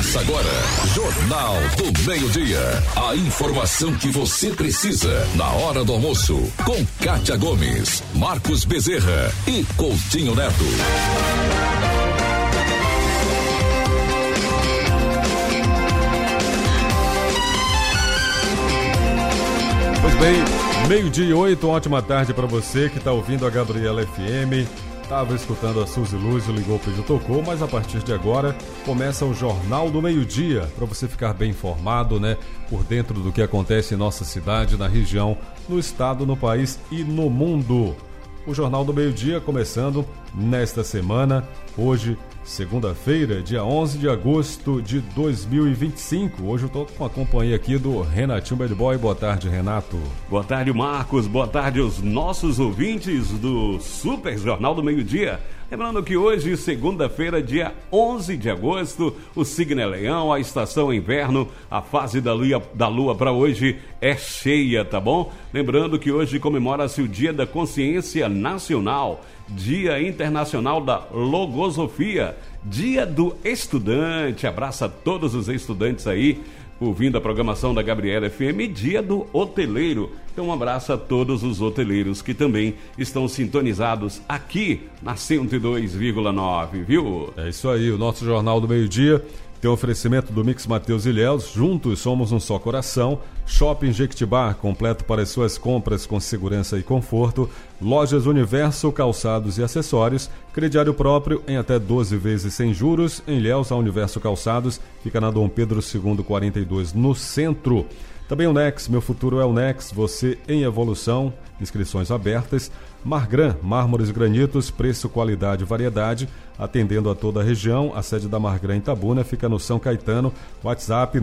Começa agora, Jornal do Meio-Dia. A informação que você precisa na hora do almoço. Com Kátia Gomes, Marcos Bezerra e Coutinho Neto. Pois bem, 12:08, ótima tarde para você que está ouvindo a Gabriela FM. Estava escutando a Suzy Luz, ligou, pediu, tocou, mas a partir de agora começa o Jornal do Meio-Dia, para você ficar bem informado, né, por dentro do que acontece em nossa cidade, na região, no estado, no país e no mundo. O Jornal do Meio-Dia começando nesta semana, hoje, segunda-feira, dia 11 de agosto de 2025. Hoje eu estou com a companhia aqui do Renatinho Bad Boy. Boa tarde, Renato. Boa tarde, Marcos. Boa tarde aos nossos ouvintes do Super Jornal do Meio-Dia. Lembrando que hoje, segunda-feira, dia 11 de agosto, o signo é Leão, a estação é inverno, a fase da lua para hoje é cheia, tá bom? Lembrando que hoje comemora-se o Dia da Consciência Nacional, Dia Internacional da Logosofia, Dia do Estudante. Abraço a todos os estudantes aí, ouvindo a programação da Gabriela FM, Dia do Hoteleiro. Então um abraço a todos os hoteleiros que também estão sintonizados aqui na 102,9, viu? É isso aí, o nosso Jornal do Meio-Dia tem um oferecimento do Mix Mateus Ilhéus. Juntos somos um só coração. Shopping Jequitibá, completo para as suas compras com segurança e conforto. Lojas Universo, calçados e acessórios. Crediário próprio em até 12 vezes sem juros. Em Ilhéus, a Universo Calçados fica na Dom Pedro II 42, no centro. Também o Nex, meu futuro é o Nex, você em evolução, inscrições abertas. Margran, mármores e granitos, preço, qualidade e variedade, atendendo a toda a região. A sede da Margran em Itabuna fica no São Caetano, WhatsApp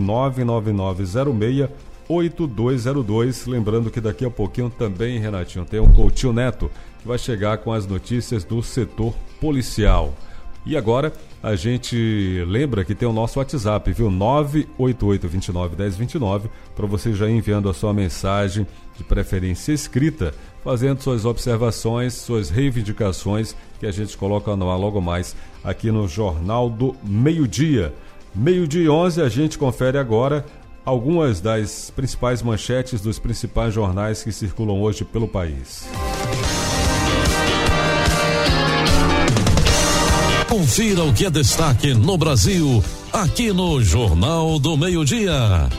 99906-8202. Lembrando que daqui a pouquinho também, Renatinho, tem um Coutinho Neto que vai chegar com as notícias do setor policial. E agora a gente lembra que tem o nosso WhatsApp, viu? 988291029, para você já ir enviando a sua mensagem, de preferência escrita, fazendo suas observações, suas reivindicações, que a gente coloca no ar logo mais aqui no Jornal do Meio-Dia. 12:11, a gente confere agora algumas das principais manchetes dos principais jornais que circulam hoje pelo país. Confira o que é destaque no Brasil, aqui no Jornal do Meio-Dia.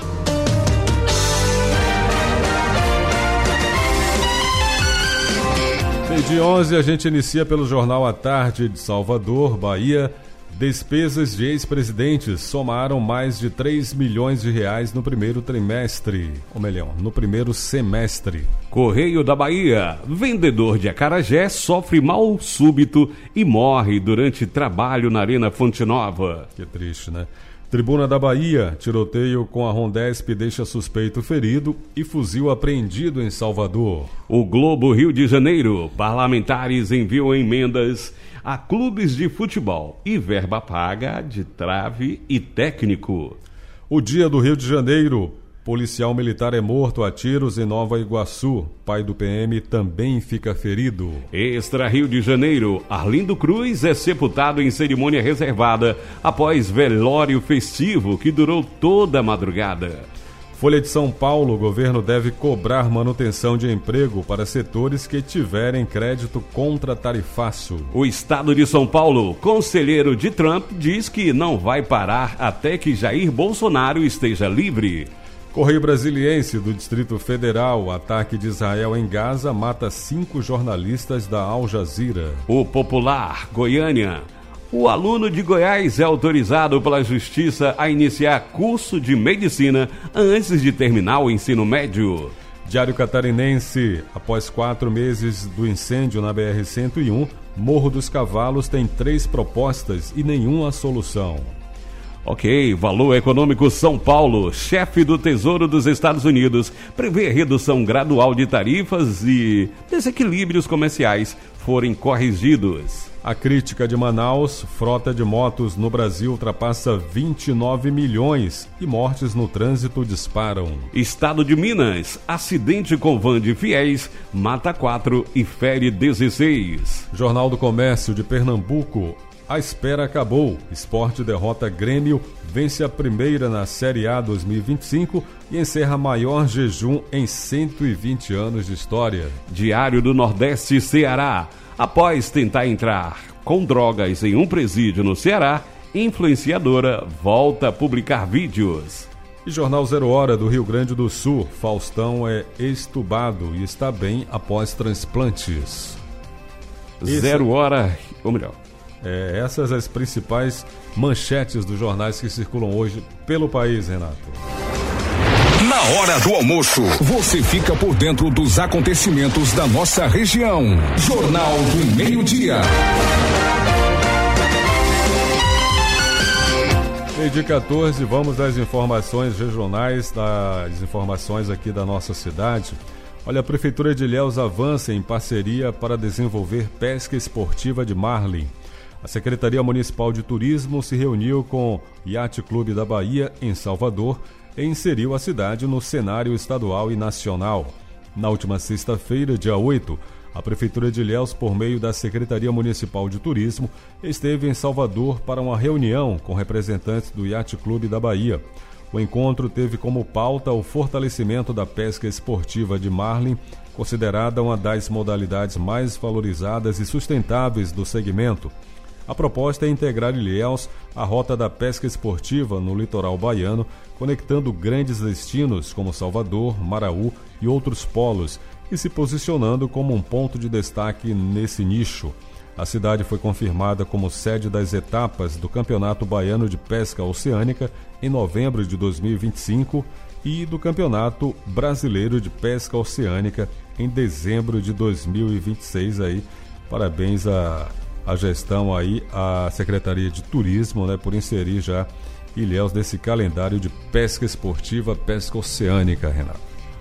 12:11, a gente inicia pelo Jornal à Tarde de Salvador, Bahia. Despesas de ex-presidentes somaram mais de 3 milhões de reais no primeiro trimestre, ou melhor, no primeiro semestre. Correio da Bahia, vendedor de acarajé sofre mal súbito e morre durante trabalho na Arena Fonte Nova. Que triste, né? Tribuna da Bahia, tiroteio com a Rondesp deixa suspeito ferido e fuzil apreendido em Salvador. O Globo Rio de Janeiro, parlamentares enviam emendas a clubes de futebol e verba paga de trave e técnico. O Dia do Rio de Janeiro, policial militar é morto a tiros em Nova Iguaçu. Pai do PM também fica ferido. Extra Rio de Janeiro, Arlindo Cruz é sepultado em cerimônia reservada após velório festivo que durou toda a madrugada. Folha de São Paulo, o governo deve cobrar manutenção de emprego para setores que tiverem crédito contra tarifaço. O estado de São Paulo, conselheiro de Trump, diz que não vai parar até que Jair Bolsonaro esteja livre. Correio Brasiliense do Distrito Federal, ataque de Israel em Gaza mata 5 jornalistas da Al Jazeera. O Popular, Goiânia. O aluno de Goiás é autorizado pela Justiça a iniciar curso de medicina antes de terminar o ensino médio. Diário Catarinense, após 4 meses do incêndio na BR-101, Morro dos Cavalos tem 3 propostas e nenhuma solução. Ok, Valor Econômico São Paulo, chefe do Tesouro dos Estados Unidos, prevê redução gradual de tarifas e desequilíbrios comerciais forem corrigidos. A crítica de Manaus, frota de motos no Brasil ultrapassa 29 milhões e mortes no trânsito disparam. Estado de Minas, acidente com van de fiéis, mata 4 e fere 16. Jornal do Comércio de Pernambuco, A espera acabou. Sport derrota Grêmio, vence a primeira na Série A 2025 e encerra maior jejum em 120 anos de história. Diário do Nordeste, Ceará. Após tentar entrar com drogas em um presídio no Ceará, influenciadora volta a publicar vídeos. E Jornal 0 Hora do Rio Grande do Sul. Faustão é extubado e está bem após transplantes. 0 Hora, ou melhor. Essas as principais manchetes dos jornais que circulam hoje pelo país, Renato. Na hora do almoço, você fica por dentro dos acontecimentos da nossa região. Jornal do Meio-Dia. Meio-dia 14, vamos às informações regionais, das informações aqui da nossa cidade. Olha, a Prefeitura de Ilhéus avança em parceria para desenvolver pesca esportiva de marlin. A Secretaria Municipal de Turismo se reuniu com o Yacht Clube da Bahia, em Salvador, e inseriu a cidade no cenário estadual e nacional. Na última sexta-feira, dia 8, a Prefeitura de Ilhéus, por meio da Secretaria Municipal de Turismo, esteve em Salvador para uma reunião com representantes do Yacht Clube da Bahia. O encontro teve como pauta o fortalecimento da pesca esportiva de marlin, considerada uma das modalidades mais valorizadas e sustentáveis do segmento. A proposta é integrar Ilhéus à rota da pesca esportiva no litoral baiano, conectando grandes destinos como Salvador, Maraú e outros polos, e se posicionando como um ponto de destaque nesse nicho. A cidade foi confirmada como sede das etapas do Campeonato Baiano de Pesca Oceânica em novembro de 2025 e do Campeonato Brasileiro de Pesca Oceânica em dezembro de 2026. Aí, parabéns a gestão aí, a Secretaria de Turismo, né, por inserir já Ilhéus nesse calendário de pesca esportiva, pesca oceânica, Renato.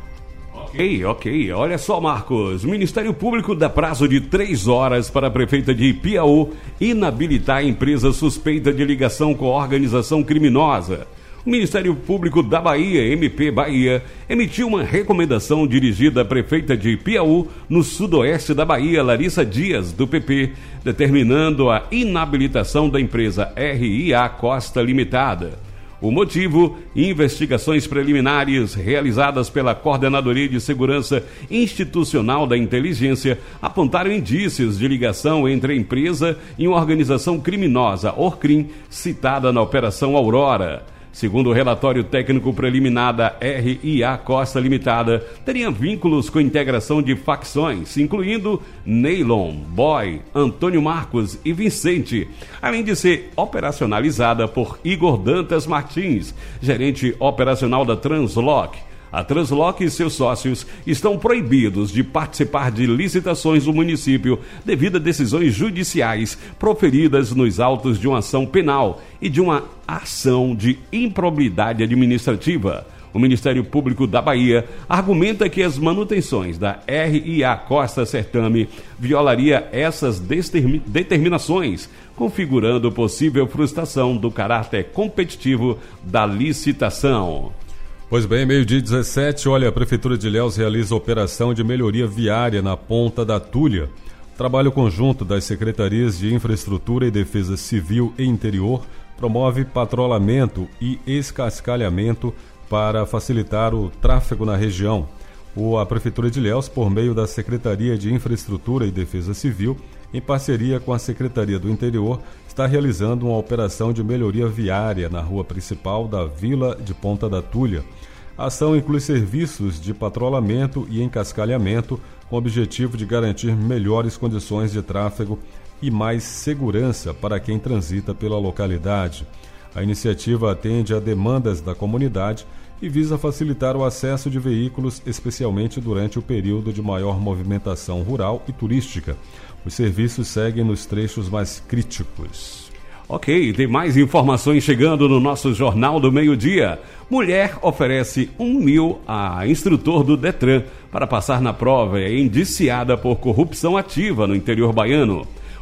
Ok. Olha só, Marcos. O Ministério Público dá prazo de 3 horas para a prefeita de Piauí inabilitar a empresa suspeita de ligação com a organização criminosa. O Ministério Público da Bahia, MP Bahia, emitiu uma recomendação dirigida à prefeita de Piauí, no sudoeste da Bahia, Larissa Dias, do PP, determinando a inabilitação da empresa RIA Costa Limitada. O motivo: investigações preliminares realizadas pela Coordenadoria de Segurança Institucional da Inteligência apontaram indícios de ligação entre a empresa e uma organização criminosa, Orcrim, citada na Operação Aurora. Segundo o relatório técnico preliminar da RIA Costa Limitada, teria vínculos com integração de facções, incluindo Neylon, Boy, Antônio Marcos e Vicente, além de ser operacionalizada por Igor Dantas Martins, gerente operacional da Transloc. A Transloc e seus sócios estão proibidos de participar de licitações do município devido a decisões judiciais proferidas nos autos de uma ação penal e de uma ação de improbidade administrativa. O Ministério Público da Bahia argumenta que as manutenções da RIA Costa Certame violaria essas determinações, configurando possível frustração do caráter competitivo da licitação. Pois bem, meio-dia 17, olha, a Prefeitura de Ilhéus realiza operação de melhoria viária na Ponta da Tulha. Trabalho conjunto das Secretarias de Infraestrutura e Defesa Civil e Interior promove patrulhamento e escascalhamento para facilitar o tráfego na região. A Prefeitura de Ilhéus, por meio da Secretaria de Infraestrutura e Defesa Civil, em parceria com a Secretaria do Interior, está realizando uma operação de melhoria viária na rua principal da Vila de Ponta da Tulha. A ação inclui serviços de patrulhamento e encascalhamento com o objetivo de garantir melhores condições de tráfego e mais segurança para quem transita pela localidade. A iniciativa atende a demandas da comunidade e visa facilitar o acesso de veículos, especialmente durante o período de maior movimentação rural e turística. Os serviços seguem nos trechos mais críticos. Ok, tem mais informações chegando no nosso Jornal do Meio-Dia. Mulher oferece 1.000 a instrutor do Detran para passar na prova e é indiciada por corrupção ativa no interior baiano.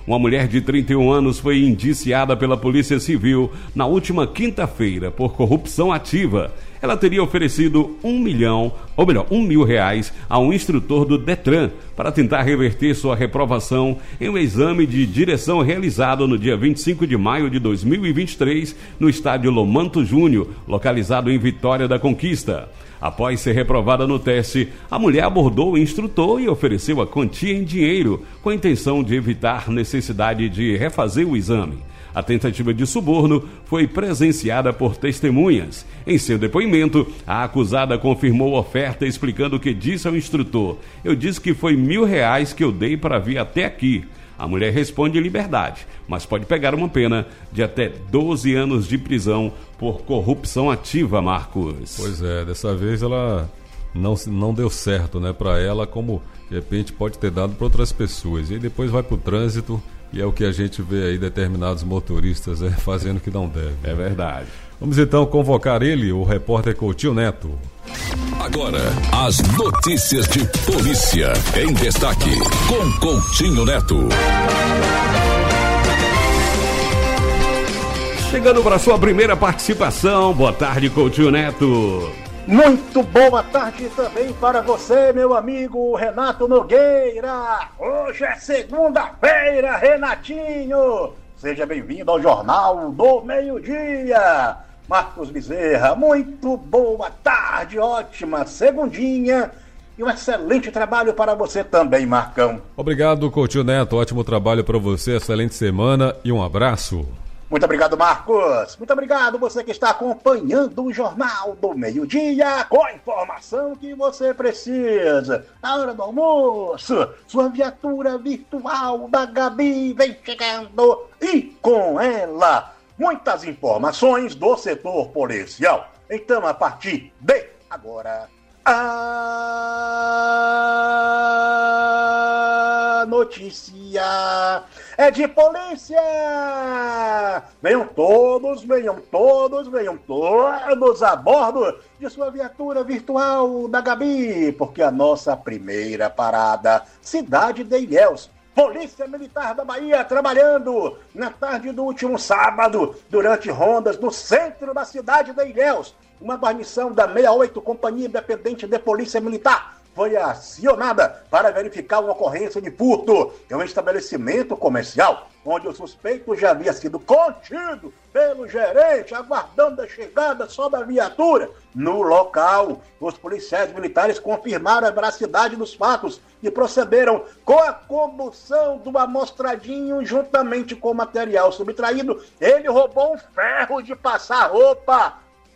Uma mulher de 31 anos foi indiciada pela Polícia Civil na última quinta-feira por corrupção ativa. Ela teria oferecido R$1.000 a um instrutor do Detran para tentar reverter sua reprovação em um exame de direção realizado no dia 25 de maio de 2023 no estádio Lomanto Júnior, localizado em Vitória da Conquista. Após ser reprovada no teste, a mulher abordou o instrutor e ofereceu a quantia em dinheiro, com a intenção de evitar necessidade de refazer o exame. A tentativa de suborno foi presenciada por testemunhas. Em seu depoimento, a acusada confirmou a oferta, explicando que disse ao instrutor: "Eu disse que foi R$1.000 que eu dei para vir até aqui." A mulher responde em liberdade, mas pode pegar uma pena de até 12 anos de prisão por corrupção ativa, Marcos. Pois é, dessa vez ela não deu certo, né, para ela, como de repente pode ter dado para outras pessoas. E aí depois vai para o trânsito e é o que a gente vê aí determinados motoristas fazendo o que não deve. É verdade. Vamos então convocar ele, o repórter Coutinho Neto. Agora, as notícias de polícia em destaque, com Coutinho Neto. Chegando para sua primeira participação, boa tarde, Coutinho Neto. Muito boa tarde também para você, meu amigo Renato Nogueira. Hoje é segunda-feira, Renatinho. Seja bem-vindo ao Jornal do Meio-Dia. Marcos Bezerra, muito boa tarde, ótima segundinha e um excelente trabalho para você também, Marcão. Obrigado, Coutinho Neto, ótimo trabalho para você, excelente semana e um abraço. Muito obrigado, Marcos. Muito obrigado você que está acompanhando o Jornal do Meio-Dia com a informação que você precisa. Na hora do almoço, sua viatura virtual da Gabi vem chegando e com ela muitas informações do setor policial. Então, a partir de agora, a notícia é de polícia. Venham todos a bordo de sua viatura virtual da Gabi, porque a nossa primeira parada, cidade de Ilhéus. Polícia Militar da Bahia trabalhando na tarde do último sábado, durante rondas no centro da cidade de Ilhéus. Uma guarnição da 68 Companhia Independente de Polícia Militar foi acionada para verificar uma ocorrência de furto em um estabelecimento comercial, onde o suspeito já havia sido contido pelo gerente, aguardando a chegada só da viatura. No local, os policiais militares confirmaram a veracidade dos fatos e procederam com a condução do amostradinho juntamente com o material subtraído. Ele roubou um ferro de passar roupa.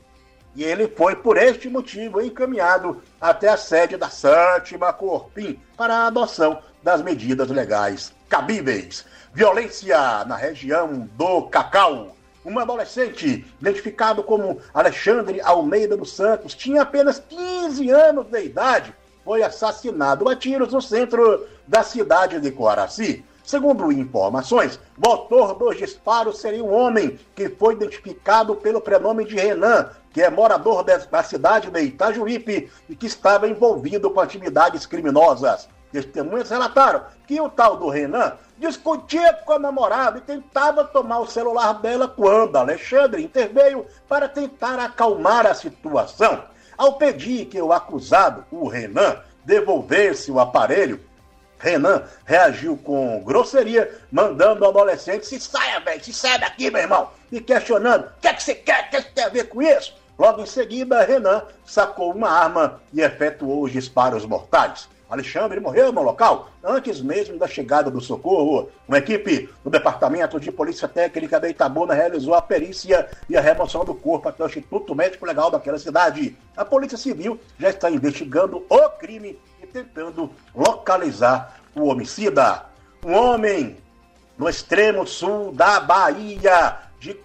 E ele foi, por este motivo, encaminhado até a sede da 7ª Corpim para a adoção das medidas legais cabíveis. Violência na região do Cacau. Um adolescente, identificado como Alexandre Almeida dos Santos, tinha apenas 15 anos de idade, foi assassinado a tiros no centro da cidade de Coaraci. Segundo informações, o autor dos disparos seria um homem que foi identificado pelo prenome de Renan, que é morador da cidade de Itajuípe e que estava envolvido com atividades criminosas. Testemunhas relataram que o tal do Renan discutia com a namorada e tentava tomar o celular dela quando Alexandre interveio para tentar acalmar a situação. Ao pedir que o acusado, o Renan, devolvesse o aparelho, Renan reagiu com grosseria, mandando o adolescente: se saia, velho, se saia daqui, meu irmão, e questionando: o que é que você quer? O que é que tem a ver com isso? Logo em seguida, Renan sacou uma arma e efetuou os disparos mortais. Alexandre morreu no local antes mesmo da chegada do socorro. Uma equipe do Departamento de Polícia Técnica de Itabuna realizou a perícia e a remoção do corpo até o Instituto Médico Legal daquela cidade. A Polícia Civil já está investigando o crime e tentando localizar o homicida. Um homem no extremo sul da Bahia, de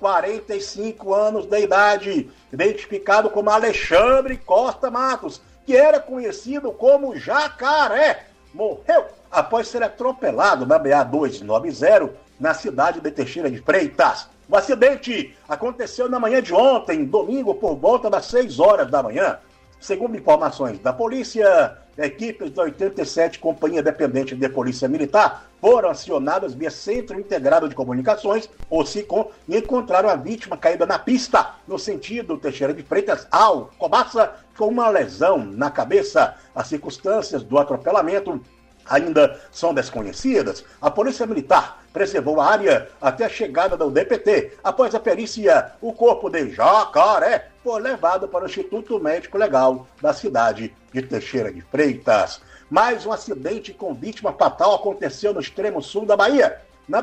45 anos de idade, identificado como Alexandre Costa Matos, que era conhecido como Jacaré, morreu após ser atropelado na BA-290 na cidade de Teixeira de Freitas. O acidente aconteceu na manhã de ontem, domingo, por volta das 6 horas da manhã. Segundo informações da polícia, equipes da 87 Companhia Dependente de Polícia Militar foram acionadas via Centro Integrado de Comunicações, ou SICOM, e encontraram a vítima caída na pista, no sentido Teixeira de Freitas ao Cobaça, com uma lesão na cabeça. As circunstâncias do atropelamento ainda são desconhecidas. A Polícia Militar preservou a área até a chegada da UDPT. Após a perícia, o corpo de Jacaré foi levado para o Instituto Médico Legal da cidade de Teixeira de Freitas. Mais um acidente com vítima fatal aconteceu no extremo sul da Bahia, na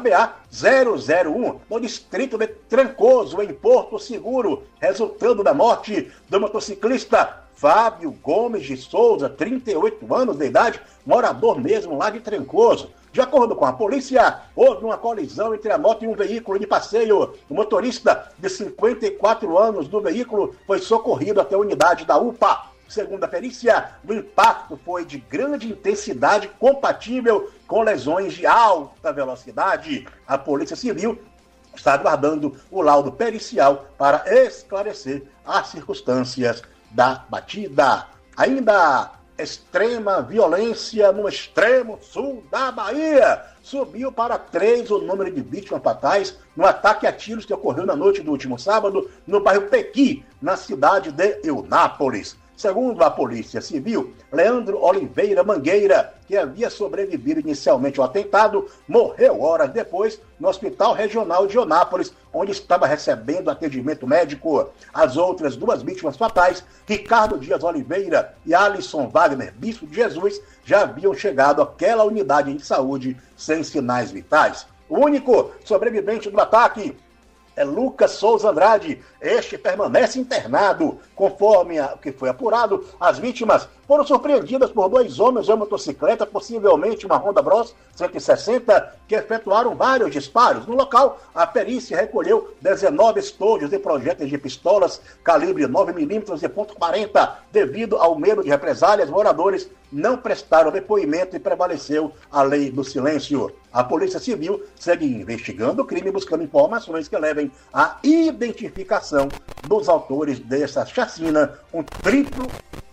BA-001, no distrito de Trancoso, em Porto Seguro, resultando da morte do motociclista Fábio Gomes de Souza, 38 anos de idade, morador mesmo lá de Trancoso. De acordo com a polícia, houve uma colisão entre a moto e um veículo de passeio. O motorista, de 54 anos do veículo, foi socorrido até a unidade da UPA. Segundo a perícia, o impacto foi de grande intensidade, compatível com lesões de alta velocidade. A Polícia Civil está aguardando o laudo pericial para esclarecer as circunstâncias da batida. Ainda extrema violência no extremo sul da Bahia. Subiu para 3 o número de vítimas fatais no ataque a tiros que ocorreu na noite do último sábado no bairro Pequi, na cidade de Eunápolis. Segundo a Polícia Civil, Leandro Oliveira Mangueira, que havia sobrevivido inicialmente ao atentado, morreu horas depois no Hospital Regional de Eunápolis, onde estava recebendo atendimento médico. As outras 2 vítimas fatais, Ricardo Dias Oliveira e Alisson Wagner Bispo de Jesus, já haviam chegado àquela unidade de saúde sem sinais vitais. O único sobrevivente do ataque é Lucas Souza Andrade. Este permanece internado. Conforme o que foi apurado, as vítimas foram surpreendidas por 2 homens em uma motocicleta, possivelmente uma Honda Bros 160, que efetuaram vários disparos. No local, a perícia recolheu 19 estojos e projéteis de pistolas calibre 9mm e .40. Devido ao medo de represálias, moradores não prestaram depoimento e prevaleceu a lei do silêncio. A Polícia Civil segue investigando o crime, buscando informações que levem à identificação dos autores dessa chacina, um triplo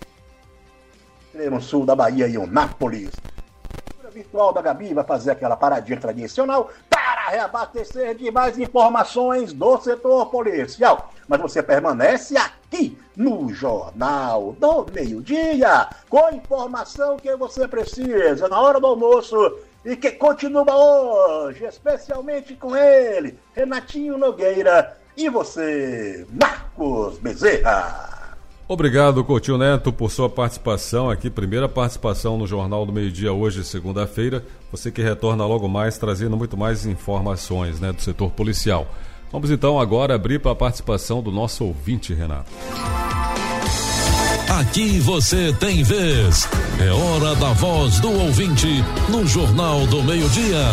extremo sul da Bahia e Eunápolis. A virtual da Gabi vai fazer aquela paradinha tradicional para reabastecer de mais informações do setor policial. Mas você permanece aqui no Jornal do Meio-Dia, com a informação que você precisa na hora do almoço e que continua hoje, especialmente com ele, Renatinho Nogueira, e você, Marcos Bezerra. Obrigado, Coutinho Neto, por sua participação aqui, primeira participação no Jornal do Meio-Dia hoje, segunda-feira. Você que retorna logo mais, trazendo muito mais informações, né, do setor policial. Vamos então agora abrir para a participação do nosso ouvinte, Renato. Aqui você tem vez. É hora da voz do ouvinte no Jornal do Meio-Dia.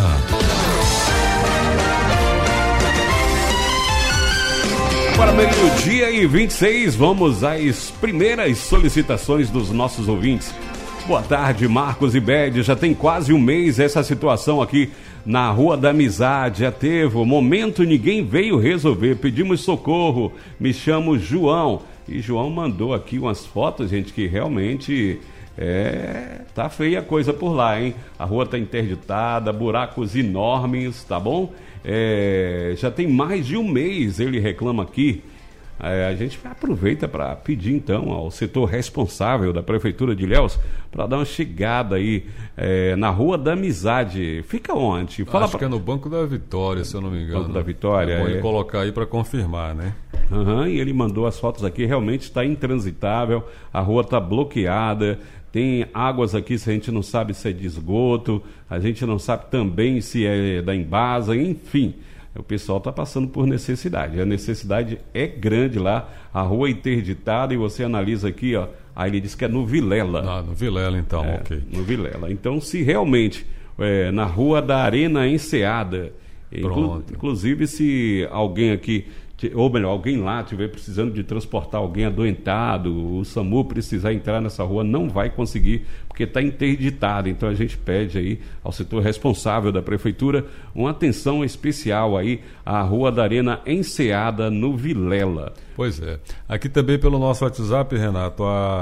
Para meio-dia e 26, vamos às primeiras solicitações dos nossos ouvintes. Boa tarde, Marcos e Bede. Já tem quase um mês essa situação aqui na Rua da Amizade. Já teve o momento, ninguém veio resolver. Pedimos socorro. Me chamo João. E João mandou aqui umas fotos, gente, que realmente tá feia a coisa por lá, hein? A rua tá interditada, buracos enormes, tá bom? Já tem mais de um mês, ele reclama aqui. A gente aproveita para pedir então ao setor responsável da Prefeitura de Ilhéus para dar uma chegada aí na Rua da Amizade. Fica onde? Acho que é no Banco da Vitória, se eu não me engano. Banco da Vitória. É bom ele colocar aí para confirmar, né? E ele mandou as fotos aqui, realmente está intransitável, a rua está bloqueada, tem águas aqui, se a gente não sabe se é de esgoto, a gente não sabe também se é da Embasa, enfim. O pessoal está passando por necessidade. A necessidade é grande lá, a rua é interditada, e você analisa aqui, ó. Aí ele diz que é no Vilela. No Vilela, então, ok. No Vilela. Então, se realmente na Rua da Arena Enseada, inclusive se alguém aqui, ou melhor, alguém lá estiver precisando de transportar alguém adoentado, o SAMU precisar entrar nessa rua, não vai conseguir, porque está interditado. Então a gente pede aí ao setor responsável da Prefeitura uma atenção especial aí à Rua da Arena Enseada, no Vilela. Pois é. Aqui também pelo nosso WhatsApp, Renato, a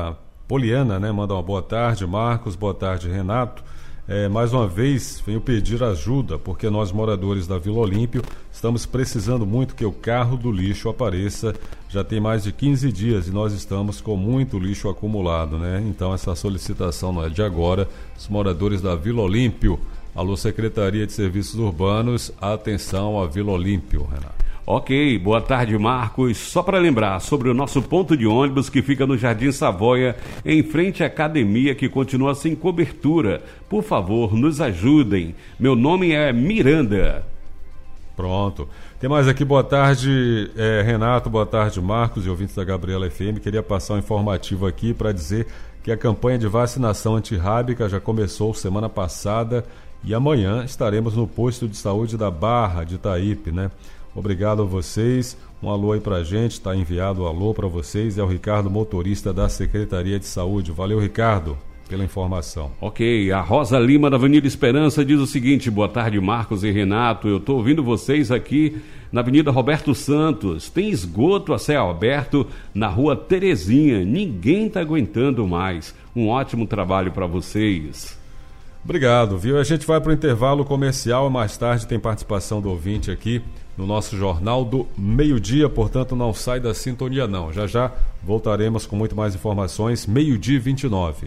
Poliana, né? Manda uma boa tarde, Marcos, boa tarde, Renato. Mais uma vez, venho pedir ajuda, porque nós, moradores da Vila Olímpio, estamos precisando muito que o carro do lixo apareça. Já tem mais de 15 dias e nós estamos com muito lixo acumulado, né? Então, essa solicitação não é de agora. Os moradores da Vila Olímpio, alô, Secretaria de Serviços Urbanos, atenção à Vila Olímpio, Renato. Ok, boa tarde, Marcos. Só para lembrar sobre o nosso ponto de ônibus que fica no Jardim Savoia, em frente à academia, que continua sem cobertura. Por favor, nos ajudem. Meu nome é Miranda. Pronto. Tem mais aqui, boa tarde, Renato, boa tarde, Marcos e ouvintes da Gabriela FM. Queria passar um informativo aqui para dizer que a campanha de vacinação antirrábica já começou semana passada e amanhã estaremos no posto de saúde da Barra de Itaípe, né? Obrigado a vocês, um alô aí pra gente, está enviado um alô para vocês, é o Ricardo, motorista da Secretaria de Saúde. Valeu, Ricardo, pela informação. Ok, a Rosa Lima da Avenida Esperança diz o seguinte: boa tarde, Marcos e Renato, eu estou ouvindo vocês aqui na Avenida Roberto Santos, tem esgoto a céu aberto na Rua Terezinha, ninguém está aguentando mais, um ótimo trabalho para vocês. Obrigado, viu? A gente vai para o intervalo comercial, mais tarde tem participação do ouvinte aqui no nosso Jornal do Meio-Dia, portanto não sai da sintonia não. Já já voltaremos com muito mais informações, 12:29.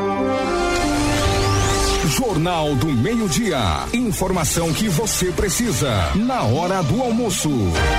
Jornal do Meio-Dia, informação que você precisa na hora do almoço.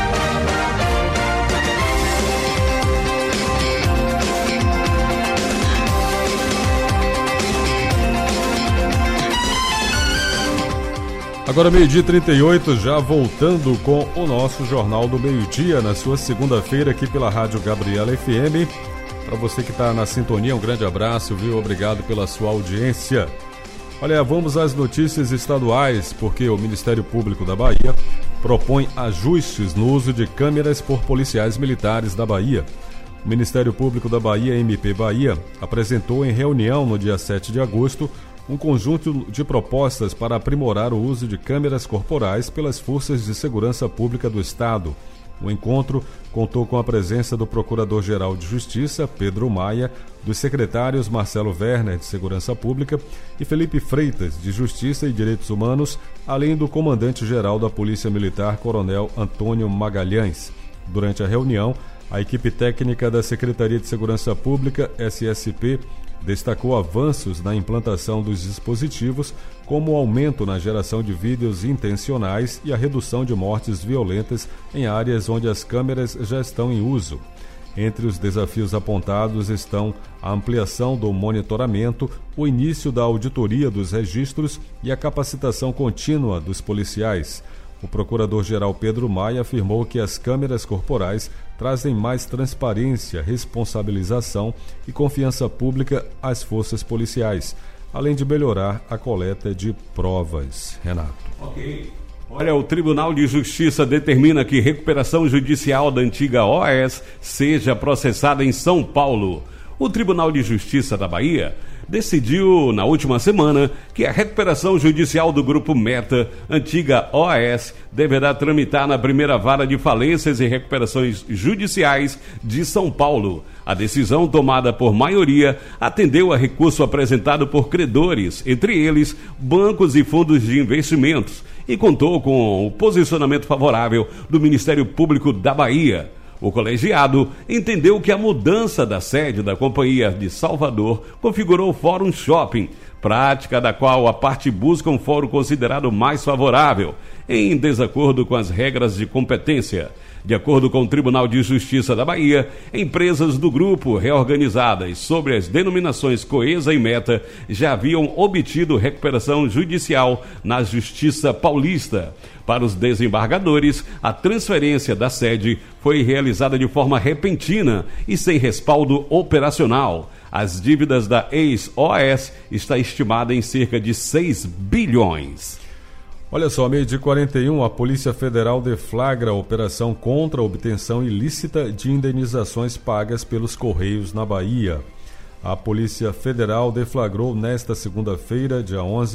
Agora 12:38, já voltando com o nosso Jornal do Meio-Dia, na sua segunda-feira aqui pela Rádio Gabriela FM. Para você que está na sintonia, um grande abraço, viu? Obrigado pela sua audiência. Olha, vamos às notícias estaduais, porque o Ministério Público da Bahia propõe ajustes no uso de câmeras por policiais militares da Bahia. O Ministério Público da Bahia, MP Bahia, apresentou em reunião no dia 7 de agosto um conjunto de propostas para aprimorar o uso de câmeras corporais pelas Forças de Segurança Pública do Estado. O encontro contou com a presença do Procurador-Geral de Justiça, Pedro Maia, dos secretários Marcelo Werner, de Segurança Pública, e Felipe Freitas, de Justiça e Direitos Humanos, além do Comandante-Geral da Polícia Militar, Coronel Antônio Magalhães. Durante a reunião, a equipe técnica da Secretaria de Segurança Pública, SSP, destacou avanços na implantação dos dispositivos, como o aumento na geração de vídeos intencionais e a redução de mortes violentas em áreas onde as câmeras já estão em uso. Entre os desafios apontados estão a ampliação do monitoramento, o início da auditoria dos registros e a capacitação contínua dos policiais. O Procurador-Geral Pedro Maia afirmou que as câmeras corporais trazem mais transparência, responsabilização e confiança pública às forças policiais, além de melhorar a coleta de provas. Renato. Ok. Olha, o Tribunal de Justiça determina que recuperação judicial da antiga OAS seja processada em São Paulo. O Tribunal de Justiça da Bahia decidiu na última semana que a recuperação judicial do Grupo Meta, antiga OAS, deverá tramitar na primeira vara de falências e recuperações judiciais de São Paulo. A decisão, tomada por maioria, atendeu a recurso apresentado por credores, entre eles bancos e fundos de investimentos, e contou com o posicionamento favorável do Ministério Público da Bahia. O colegiado entendeu que a mudança da sede da Companhia de Salvador configurou o Fórum Shopping, prática da qual a parte busca um fórum considerado mais favorável, em desacordo com as regras de competência. De acordo com o Tribunal de Justiça da Bahia, empresas do grupo reorganizadas sobre as denominações Coesa e Meta já haviam obtido recuperação judicial na Justiça Paulista. Para os desembargadores, a transferência da sede foi realizada de forma repentina e sem respaldo operacional. As dívidas da ex-OAS está estimada em cerca de 6 bilhões. Olha só, 12:41, a Polícia Federal deflagra a operação contra a obtenção ilícita de indenizações pagas pelos Correios na Bahia. A Polícia Federal deflagrou nesta segunda-feira, dia 11,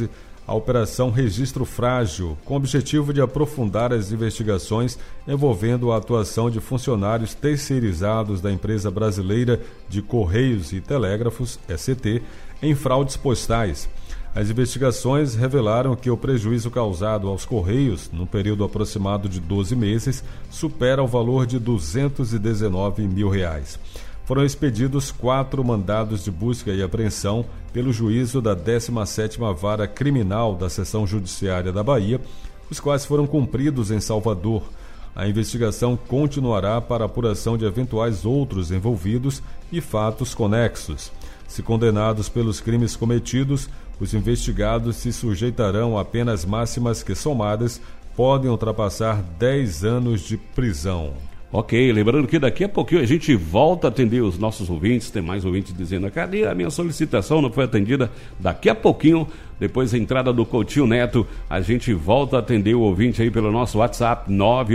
a Operação Registro Frágil, com o objetivo de aprofundar as investigações envolvendo a atuação de funcionários terceirizados da Empresa Brasileira de Correios e Telégrafos, ECT, em fraudes postais. As investigações revelaram que o prejuízo causado aos Correios, num período aproximado de 12 meses, supera o valor de R$219 mil. Foram expedidos 4 mandados de busca e apreensão pelo juízo da 17ª Vara Criminal da Seção Judiciária da Bahia, os quais foram cumpridos em Salvador. A investigação continuará para a apuração de eventuais outros envolvidos e fatos conexos. Se condenados pelos crimes cometidos, os investigados se sujeitarão a penas máximas que, somadas, podem ultrapassar 10 anos de prisão. Ok, lembrando que daqui a pouquinho a gente volta a atender os nossos ouvintes. Tem mais ouvintes dizendo: cadê a minha solicitação? Não foi atendida. Daqui a pouquinho, depois da entrada do Coutinho Neto, a gente volta a atender o ouvinte aí pelo nosso WhatsApp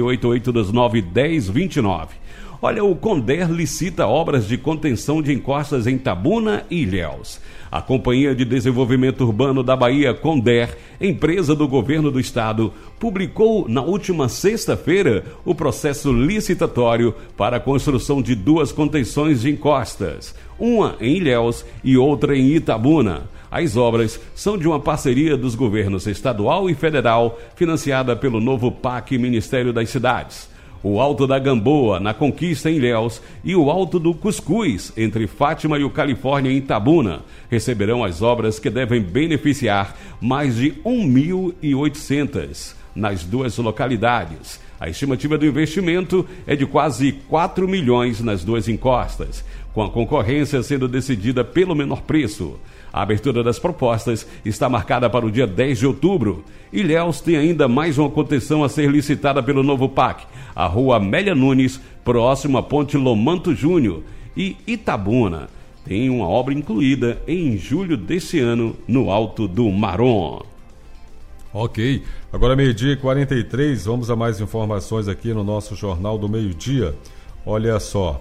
988291029. Olha, o Conder licita obras de contenção de encostas em Itabuna e Ilhéus. A Companhia de Desenvolvimento Urbano da Bahia, Conder, empresa do governo do estado, publicou na última sexta-feira o processo licitatório para a construção de 2 contenções de encostas, uma em Ilhéus e outra em Itabuna. As obras são de uma parceria dos governos estadual e federal, financiada pelo novo PAC Ministério das Cidades. O Alto da Gamboa, na Conquista, em Ilhéus, e o Alto do Cuscuz, entre Fátima e o Califórnia, em Itabuna, receberão as obras que devem beneficiar mais de 1.800 nas 2 localidades. A estimativa do investimento é de quase 4 milhões nas 2 encostas, com a concorrência sendo decidida pelo menor preço. A abertura das propostas está marcada para o dia 10 de outubro. Ilhéus tem ainda mais uma contenção a ser licitada pelo novo PAC, a Rua Amélia Nunes, próximo à Ponte Lomanto Júnior. E Itabuna tem uma obra incluída em julho desse ano no Alto do Marom. Ok, agora 12h43, vamos a mais informações aqui no nosso Jornal do Meio-Dia. Olha só,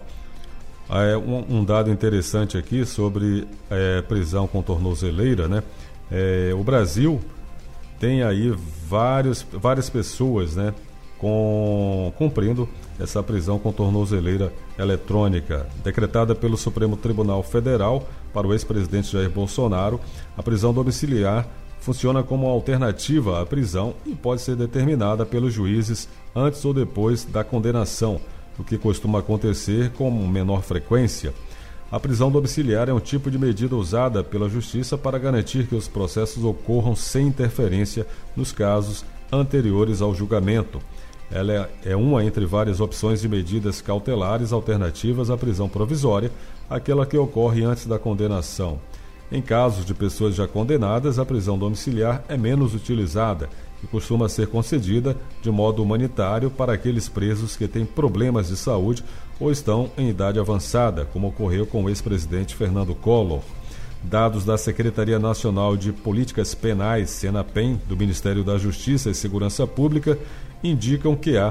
um dado interessante aqui sobre prisão com tornozeleira, né? O Brasil tem aí várias pessoas, né, cumprindo essa prisão com tornozeleira eletrônica. Decretada pelo Supremo Tribunal Federal para o ex-presidente Jair Bolsonaro, a prisão domiciliar funciona como alternativa à prisão e pode ser determinada pelos juízes antes ou depois da condenação, o que costuma acontecer com menor frequência. A prisão domiciliar é um tipo de medida usada pela Justiça para garantir que os processos ocorram sem interferência nos casos anteriores ao julgamento. Ela é uma entre várias opções de medidas cautelares alternativas à prisão provisória, aquela que ocorre antes da condenação. Em casos de pessoas já condenadas, a prisão domiciliar é menos utilizada e costuma ser concedida de modo humanitário para aqueles presos que têm problemas de saúde ou estão em idade avançada, como ocorreu com o ex-presidente Fernando Collor. Dados da Secretaria Nacional de Políticas Penais, Senapen, do Ministério da Justiça e Segurança Pública, indicam que há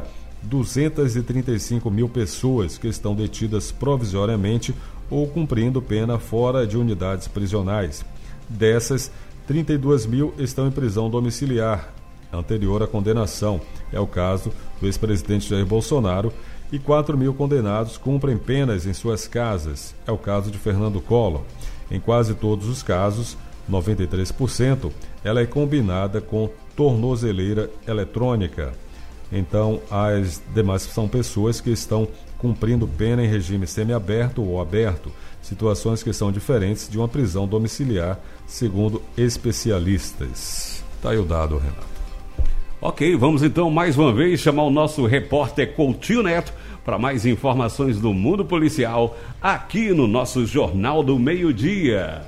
235 mil pessoas que estão detidas provisoriamente ou cumprindo pena fora de unidades prisionais. Dessas, 32 mil estão em prisão domiciliar, anterior à condenação. É o caso do ex-presidente Jair Bolsonaro, e 4 mil condenados cumprem penas em suas casas. É o caso de Fernando Collor. Em quase todos os casos, 93%, ela é combinada com tornozeleira eletrônica. Então, as demais são pessoas que estão cumprindo pena em regime semiaberto ou aberto, situações que são diferentes de uma prisão domiciliar, segundo especialistas. Está aí o dado, Renato. Ok, vamos então mais uma vez chamar o nosso repórter Coutinho Neto para mais informações do mundo policial aqui no nosso Jornal do Meio-Dia.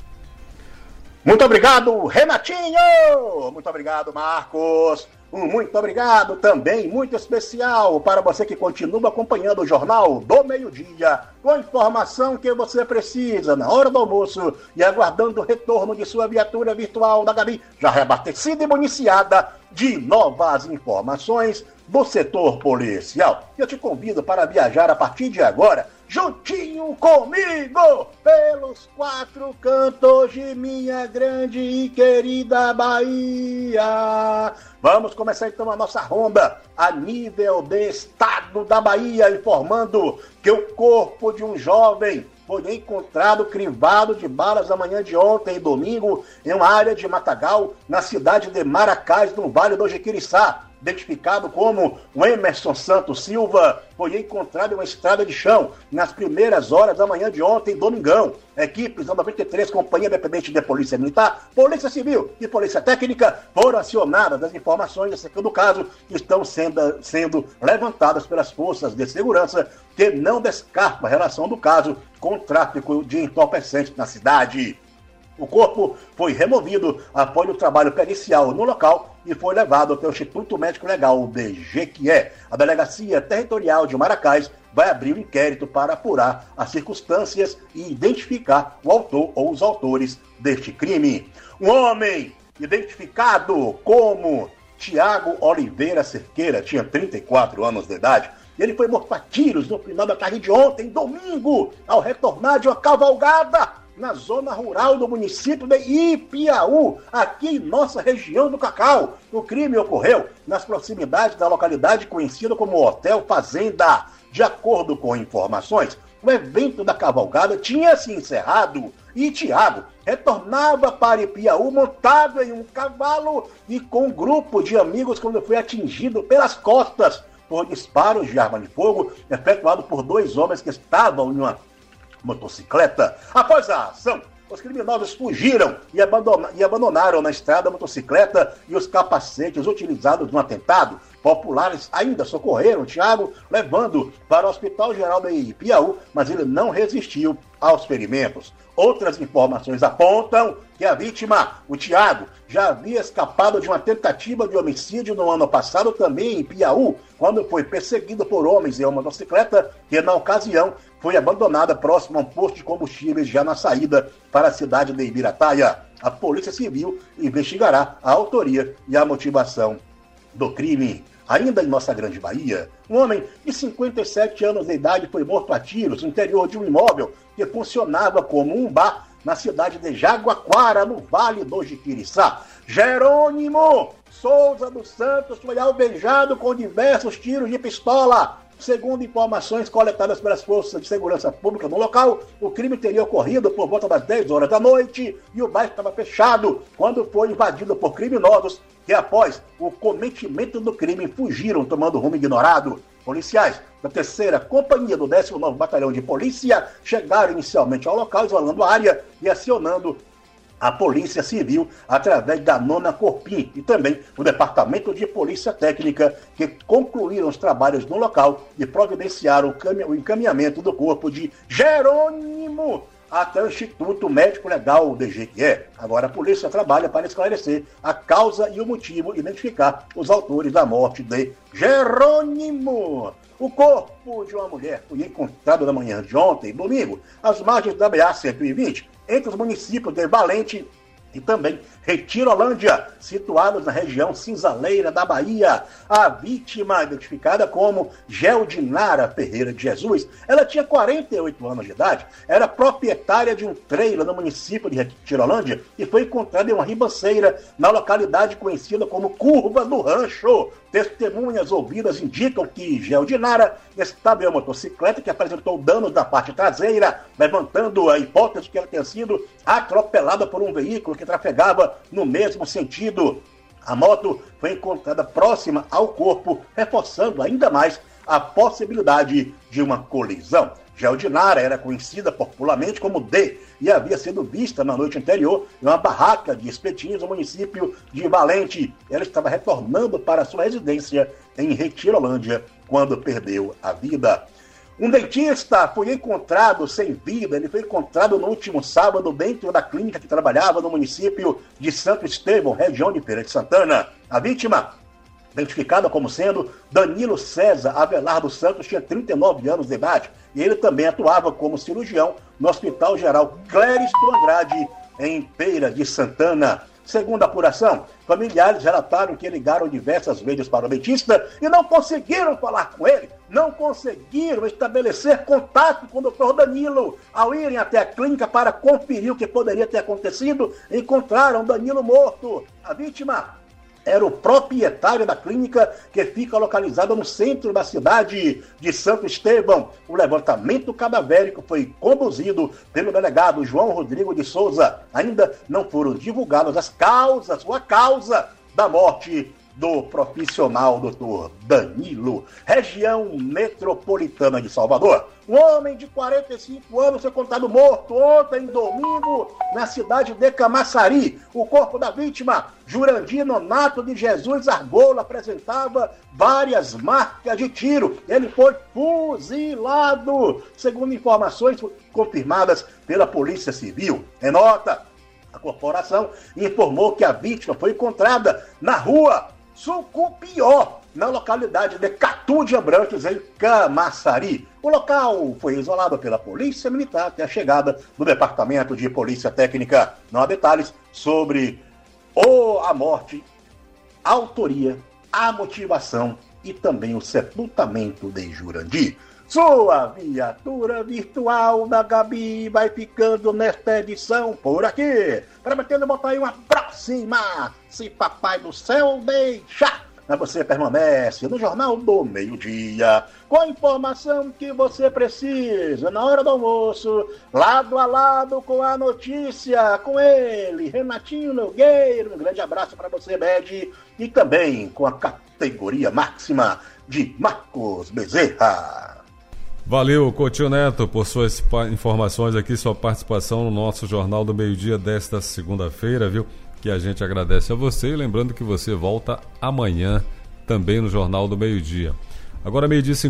Muito obrigado, Renatinho! Muito obrigado, Marcos! Muito obrigado também, muito especial para você que continua acompanhando o Jornal do Meio-Dia, com a informação que você precisa na hora do almoço e aguardando o retorno de sua viatura virtual da Gabi, já reabastecida e municiada de novas informações do setor policial. Eu te convido para viajar a partir de agora, juntinho comigo, pelos quatro cantos de minha grande e querida Bahia. Vamos começar então a nossa ronda a nível de estado da Bahia, informando que o corpo de um jovem foi encontrado crivado de balas na manhã de ontem, domingo, em uma área de Matagal, na cidade de Maracás, no Vale do Jequiriçá. Identificado como o Emerson Santos Silva, foi encontrado em uma estrada de chão nas primeiras horas da manhã de ontem, domingão. Equipes da 93, Companhia Independente de Polícia Militar, Polícia Civil e Polícia Técnica foram acionadas. As informações acerca do caso estão sendo levantadas pelas forças de segurança, que não descartam a relação do caso com o tráfico de entorpecentes na cidade. O corpo foi removido após o trabalho pericial no local e foi levado até o Instituto Médico Legal de Jequié. A Delegacia Territorial de Maracás vai abrir um inquérito para apurar as circunstâncias e identificar o autor ou os autores deste crime. Um homem identificado como Tiago Oliveira Cerqueira tinha 34 anos de idade. Ele foi morto a tiros no final da tarde de ontem, domingo, ao retornar de uma cavalgada na zona rural do município de Ipiaú, aqui em nossa região do Cacau. O crime ocorreu nas proximidades da localidade conhecida como Hotel Fazenda. De acordo com informações, o evento da cavalgada tinha se encerrado e Tiago retornava para Ipiaú montado em um cavalo e com um grupo de amigos quando foi atingido pelas costas por disparos de arma de fogo efetuado por dois homens que estavam em uma motocicleta. Após a ação, os criminosos fugiram e abandonaram na estrada a motocicleta e os capacetes utilizados no atentado. Populares ainda socorreram o Tiago, levando para o Hospital Geral de Ipiaú, mas ele não resistiu aos ferimentos. Outras informações apontam que a vítima, o Tiago, já havia escapado de uma tentativa de homicídio no ano passado também em Ipiaú, quando foi perseguido por homens em uma motocicleta que, na ocasião, foi abandonada próximo a um posto de combustíveis já na saída para a cidade de Ibirataia. A Polícia Civil investigará a autoria e a motivação do crime. Ainda em nossa grande Bahia, um homem de 57 anos de idade foi morto a tiros no interior de um imóvel que funcionava como um bar na cidade de Jaguaquara, no Vale do Jequiriçá. Jerônimo Souza dos Santos foi alvejado com diversos tiros de pistola. Segundo informações coletadas pelas forças de segurança pública no local, o crime teria ocorrido por volta das 10 horas da noite e o bairro estava fechado quando foi invadido por criminosos que, após o cometimento do crime, fugiram tomando rumo ignorado. Policiais da 3ª Companhia do 19º Batalhão de Polícia chegaram inicialmente ao local, isolando a área e acionando a Polícia Civil através da 9ª Corpim e também o Departamento de Polícia Técnica, que concluíram os trabalhos no local e providenciaram o encaminhamento do corpo de Jerônimo até o Instituto Médico Legal de Jequié. Agora a polícia trabalha para esclarecer a causa e o motivo e identificar os autores da morte de Jerônimo. O corpo de uma mulher foi encontrado na manhã de ontem, domingo, às margens da BA-120, entre os municípios de Valente e também Retirolândia, situados na região cinzaleira da Bahia. A vítima, identificada como Geldinara Ferreira de Jesus, ela tinha 48 anos de idade, era proprietária de um trailer no município de Retirolândia e foi encontrada em uma ribanceira na localidade conhecida como Curva do Rancho. Testemunhas ouvidas indicam que Geldinara estava em uma motocicleta que apresentou danos na parte traseira, levantando a hipótese de que ela tenha sido atropelada por um veículo que trafegava no mesmo sentido. A moto foi encontrada próxima ao corpo, reforçando ainda mais a possibilidade de uma colisão. Geldinara era conhecida popularmente como D e havia sido vista na noite anterior em uma barraca de espetinhos no município de Valente. Ela estava retornando para sua residência em Retirolândia quando perdeu a vida. Um dentista foi encontrado sem vida. Ele foi encontrado no último sábado dentro da clínica que trabalhava no município de Santo Estevão, região de Feira de Santana. A vítima, identificada como sendo Danilo César Avelar dos Santos, tinha 39 anos de idade e ele também atuava como cirurgião no Hospital Geral Clériston Andrade, em Feira de Santana. Segundo a apuração, familiares relataram que ligaram diversas vezes para o dentista e não conseguiram falar com ele, não conseguiram estabelecer contato com o Dr. Danilo. Ao irem até a clínica para conferir o que poderia ter acontecido, encontraram Danilo morto. A vítima era o proprietário da clínica, que fica localizada no centro da cidade de Santo Estevão. O levantamento cadavérico foi conduzido pelo delegado João Rodrigo de Souza. Ainda não foram divulgadas a causa da morte do profissional Dr. Danilo. Região metropolitana de Salvador. Um homem de 45 anos foi encontrado morto ontem, domingo, na cidade de Camaçari. O corpo da vítima, Jurandir Nonato de Jesus Argola, apresentava várias marcas de tiro. Ele foi fuzilado, segundo informações confirmadas pela Polícia Civil. Em nota, a corporação informou que a vítima foi encontrada na rua Sucupió, na localidade de Catu de Abrantes, em Camaçari. O local foi isolado pela Polícia Militar até a chegada do Departamento de Polícia Técnica. Não há detalhes sobre a morte, a autoria, a motivação e também o sepultamento de Jurandir. Sua viatura virtual da Gabi vai ficando nesta edição por aqui. Prometendo botar aí uma próxima, se Papai do Céu deixar. Mas você permanece no Jornal do Meio-Dia, com a informação que você precisa, na hora do almoço, lado a lado com a notícia, com ele, Renatinho Nogueira. Um grande abraço para você, Bede, e também com a categoria máxima de Marcos Bezerra. Valeu, Coutinho Neto, por suas informações aqui, sua participação no nosso Jornal do Meio-Dia desta segunda-feira, viu? Que a gente agradece a você, e lembrando que você volta amanhã também no Jornal do Meio-Dia. Agora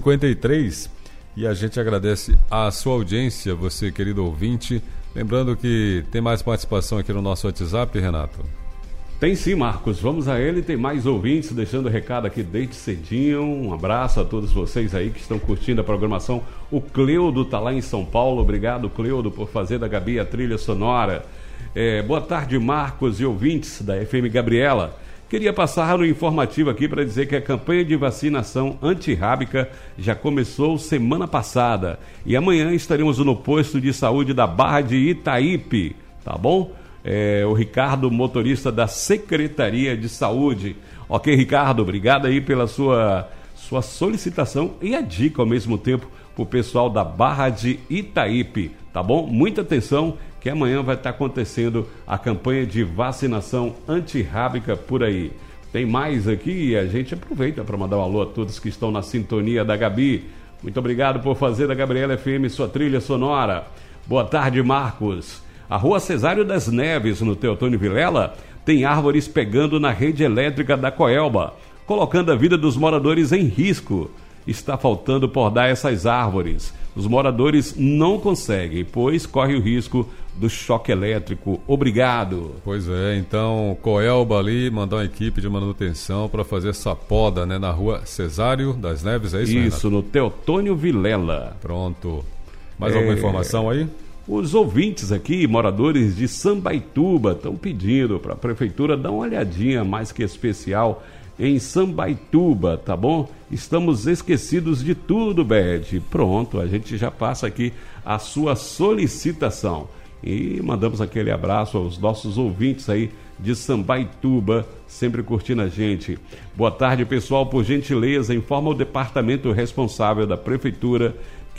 12h53, e a gente agradece a sua audiência, você, querido ouvinte. Lembrando que tem mais participação aqui no nosso WhatsApp, Renato. Tem sim, Marcos. Vamos a ele. Tem mais ouvintes deixando recado aqui desde cedinho. Um abraço a todos vocês aí que estão curtindo a programação. O Cleudo está lá em São Paulo. Obrigado, Cleudo, por fazer da Gabi a trilha sonora. Boa tarde, Marcos e ouvintes da FM Gabriela. Queria passar no informativo aqui para dizer que a campanha de vacinação antirrábica já começou semana passada. E amanhã estaremos no posto de saúde da Barra de Itaípe, tá bom? O Ricardo, motorista da Secretaria de Saúde. Ok, Ricardo, obrigado aí pela sua solicitação e a dica ao mesmo tempo para o pessoal da Barra de Itaípe, tá bom? Muita atenção, que amanhã vai estar acontecendo a campanha de vacinação antirrábica por aí. Tem mais aqui e a gente aproveita para mandar um alô a todos que estão na sintonia da Gabi. Muito obrigado por fazer da Gabriela FM sua trilha sonora. Boa tarde, Marcos. A Rua Cesário das Neves, no Teotônio Vilela, tem árvores pegando na rede elétrica da Coelba, colocando a vida dos moradores em risco. Está faltando podar essas árvores. Os moradores não conseguem, pois corre o risco do choque elétrico. Obrigado. Pois é, então Coelba ali mandar uma equipe de manutenção para fazer essa poda, né, na Rua Cesário das Neves, é isso? Isso, Renato? No Teotônio Vilela. Pronto. Mais alguma informação aí? Os ouvintes aqui, moradores de Sambaituba, estão pedindo para a prefeitura dar uma olhadinha mais que especial em Sambaituba, tá bom? Estamos esquecidos de tudo, Bede. Pronto, a gente já passa aqui a sua solicitação. E mandamos aquele abraço aos nossos ouvintes aí de Sambaituba, sempre curtindo a gente. Boa tarde, pessoal. Por gentileza, informa o departamento responsável da prefeitura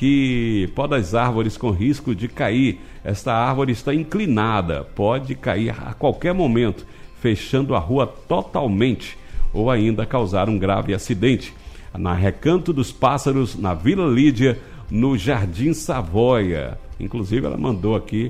que poda as árvores com risco de cair. Esta árvore está inclinada, pode cair a qualquer momento, fechando a rua totalmente ou ainda causar um grave acidente. Na Recanto dos Pássaros, na Vila Lídia, no Jardim Savoia. Inclusive, ela mandou aqui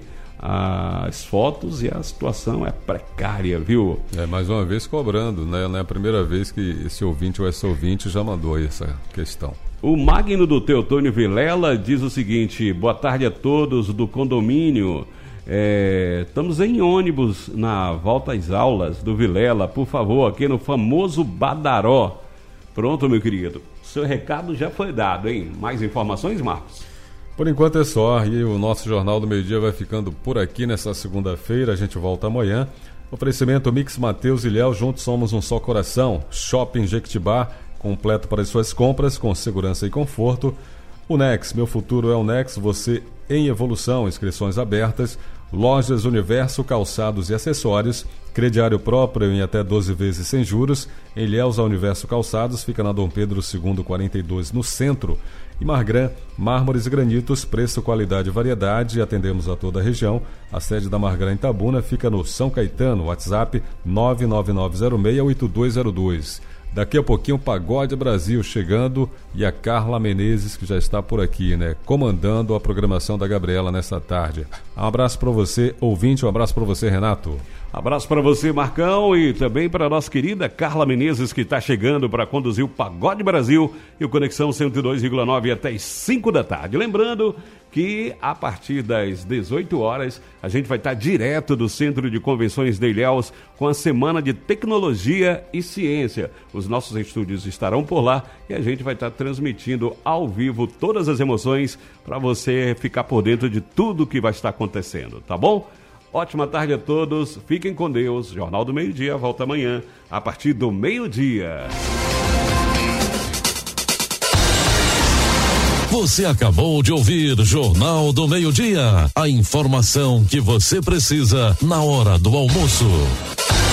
as fotos e a situação é precária, viu? Mais uma vez cobrando, né? Não é a primeira vez que esse ouvinte ou essa ouvinte já mandou aí essa questão. O Magno do Teotônio Vilela diz o seguinte: boa tarde a todos do condomínio. Estamos em ônibus na volta às aulas do Vilela, por favor, aqui no famoso Badaró. Pronto, meu querido. Seu recado já foi dado, hein? Mais informações, Marcos? Por enquanto é só, e o nosso Jornal do Meio-Dia vai ficando por aqui nessa segunda-feira. A gente volta amanhã Oferecimento Mix Mateus e Léo, juntos somos um só coração. Shopping Jequitibá, completo para as suas compras, com segurança e conforto. Unex, meu futuro é Unex, você em evolução, inscrições abertas. Lojas Universo, calçados e acessórios, crediário próprio em até 12 vezes sem juros. Em Ilhéus, a Universo Calçados, fica na Dom Pedro II, 42, no centro. E Margran, mármores e granitos, preço, qualidade e variedade, atendemos a toda a região. A sede da Margran em Tabuna fica no São Caetano, WhatsApp 999068202. Daqui a pouquinho o Pagode Brasil chegando e a Carla Menezes, que já está por aqui, né? Comandando a programação da Gabriela nessa tarde. Um abraço para você, ouvinte, um abraço para você, Renato. Abraço para você, Marcão, e também para a nossa querida Carla Menezes, que está chegando para conduzir o Pagode Brasil e o Conexão 102,9 até as 5 da tarde. Lembrando que a partir das 18 horas a gente vai estar direto do Centro de Convenções de Ilhéus com a Semana de Tecnologia e Ciência. Os nossos estúdios estarão por lá e a gente vai estar transmitindo ao vivo todas as emoções para você ficar por dentro de tudo que vai estar acontecendo, tá bom? Ótima tarde a todos, fiquem com Deus. Jornal do Meio-Dia volta amanhã a partir do meio-dia. Você acabou de ouvir Jornal do Meio-Dia. A informação que você precisa na hora do almoço.